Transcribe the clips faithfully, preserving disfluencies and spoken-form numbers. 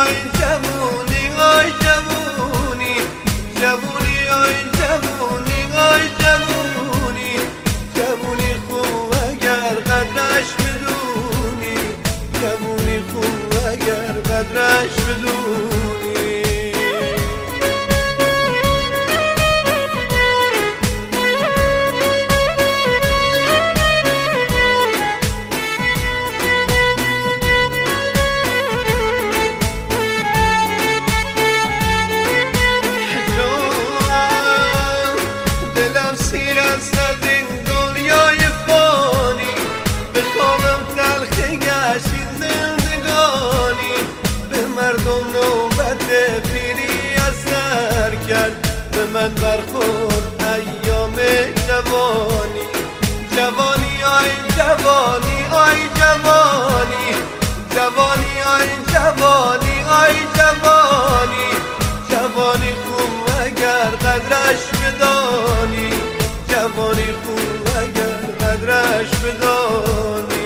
آی جوونی آی جوونی جوونی آی جوونی آی جوونی جوونی خوب اگر قدرش بدونی جوونی خوب اگر قدرش بدونی سیر است از این دنیای فانی به خوابم تلخی گشت زندگانی به مردم نوبت پیری اثر کرد به من برخورد ایام جوانی جوانی آی جوانی آی جوانی جوانی آی جوانی آی جوانی جوانی خوب اگر قدرش بدانی جوانی خوب اگر قدرش بدانی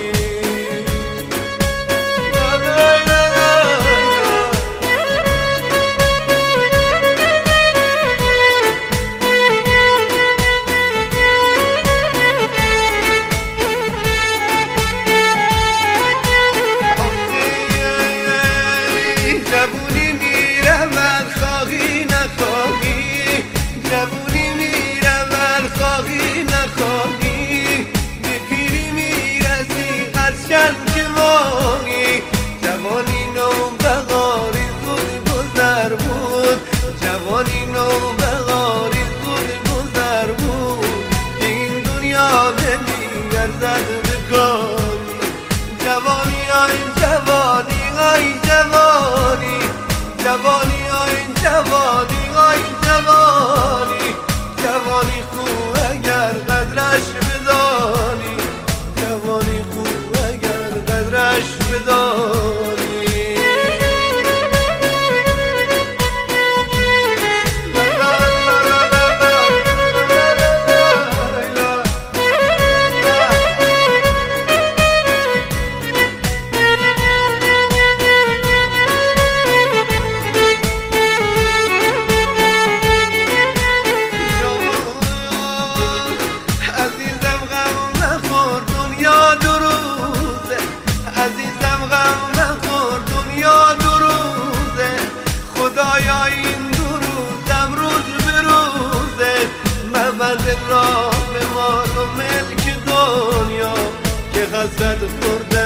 جوونی میره من خواهی نخواهی جوونی میره من خواهی نخواهی به پیری میرسی هرچند که ماهی جوانی نوبهاری زود گذر بود جوانی نوبهاری زود گذر بود که این دنیا نمیگردد به کاری جوانی آی جوانی آی جوانی جوانی آی جوانی آی جوانی جوانی خوب اگر قدرش بدانی جوانی خوب اگر قدرش بدانی عزیزم غم نخور دنیا دو روزه خدایا این دو روزم روز به روزه مبند راه به مال و ملک دنیا که حسد خورده